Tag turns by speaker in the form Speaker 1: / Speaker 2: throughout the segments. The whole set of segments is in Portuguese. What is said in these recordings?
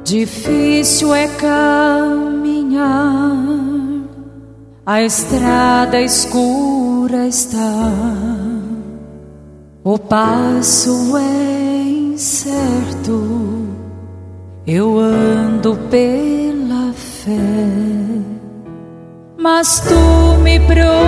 Speaker 1: Difícil é caminhar, a estrada escura está, o passo é incerto, eu ando pela fé. Mas tu me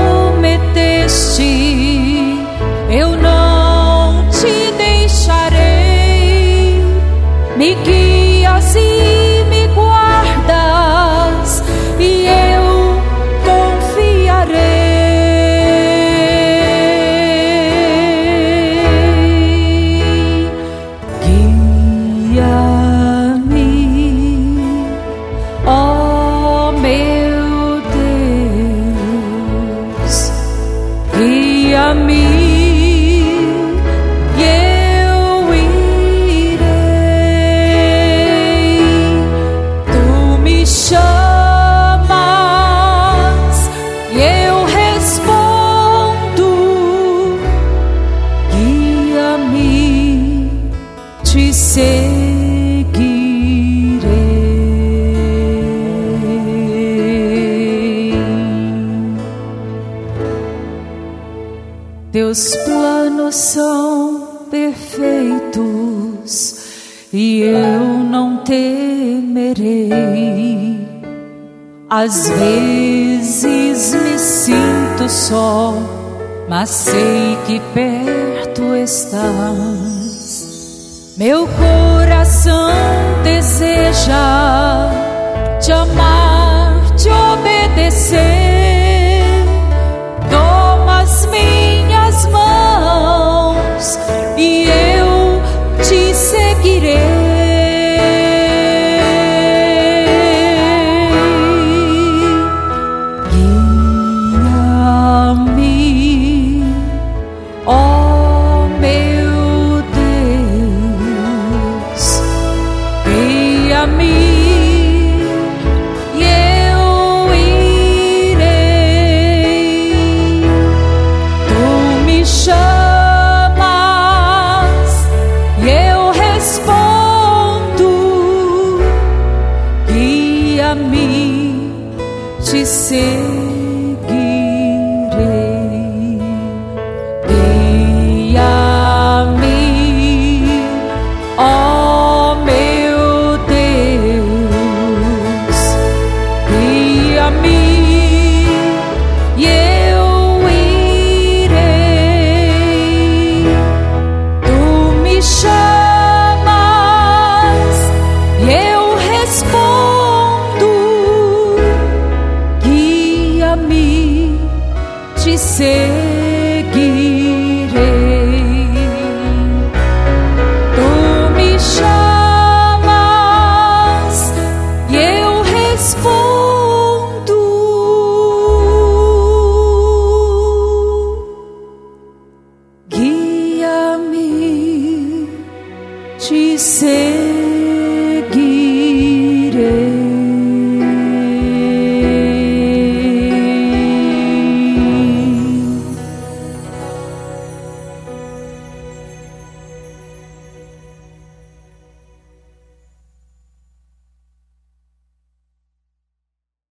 Speaker 1: prometeste, eu não te deixarei, me guias e me guardas, e eu confiarei. Guia-me, ó meu Deus, guia-me. Te seguirei. Teus planos são perfeitos e eu não temerei. Às vezes me sinto só, mas sei que perto estás. Meu coração deseja te amar, te obedecer. Toma as minhas mãos e eu te seguirei. Guia-me, ó meu Deus, guia-me e eu irei. Tu me chamas e eu respondo. Guia-me, te seguirei. Guia-me, ó meu Deus, guia-me e eu irei. Tu me chamas e eu respondo. Guia-me, te seguirei. Tu me chamas e eu respondo. Guia-me, te seguirei.